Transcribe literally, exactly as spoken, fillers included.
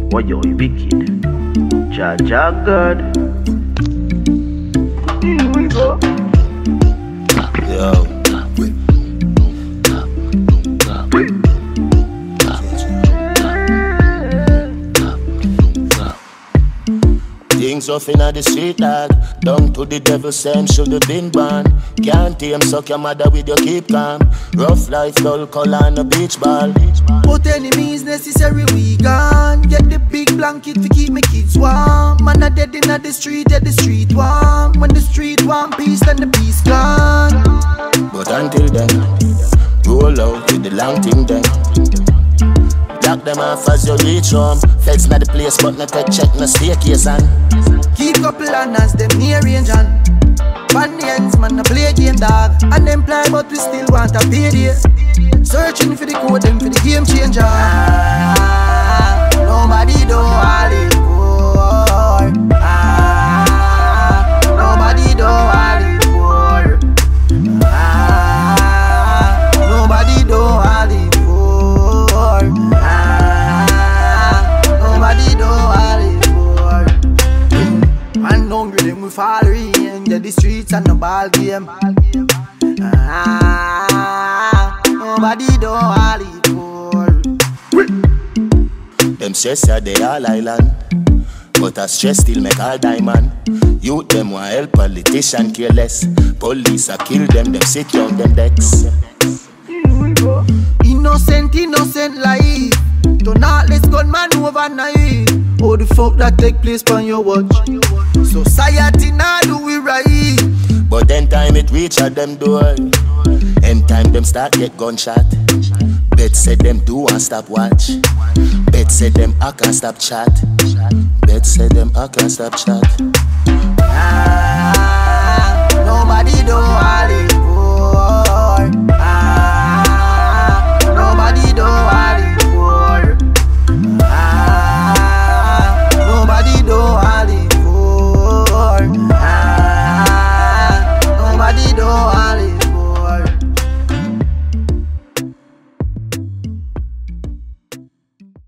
Why you wicked? Jaja God. Here we go. Yo. Things off inna the street, dog. Down to the devil, same shoulda been born. Can't tame, suck your mother with your keep calm. Rough life, dull color and a beach ball. But enemies necessary, we gone. Get the big blanket to keep my kids warm. Man a dead inna the street, yeah the street warm. When the street warm, peace, then the peace gone. But until then, roll out with the long thing then. Lock them off as you reach home. Feds not the place, but not take check, no staircase and keep couple as them near range and on the ends, man, a play game, dog. Unemployed, but we still want a payday. Searching for the code, them for the game changer. Ah, nobody do all it for. Ah, nobody do all it for. Ah, nobody do all it for. Ah, nobody do all it for. Man, hungry, them we fall in. Yeah, the streets and the ball game. Ah, nobody do all it for. them stress ya they all island, but a stress still make all diamond. Youth them want help, politician careless. Police a kill them, them sit down them decks. Innocent, innocent life. Don't not let's gunman overnight. Oh, the fuck that take place on your watch. Society now do we right. But then time it reach at them door. End time them start get gunshot. Bet said them do and stop watch. Bet said them I can't stop chat. Bet said them I can't stop chat. Ah.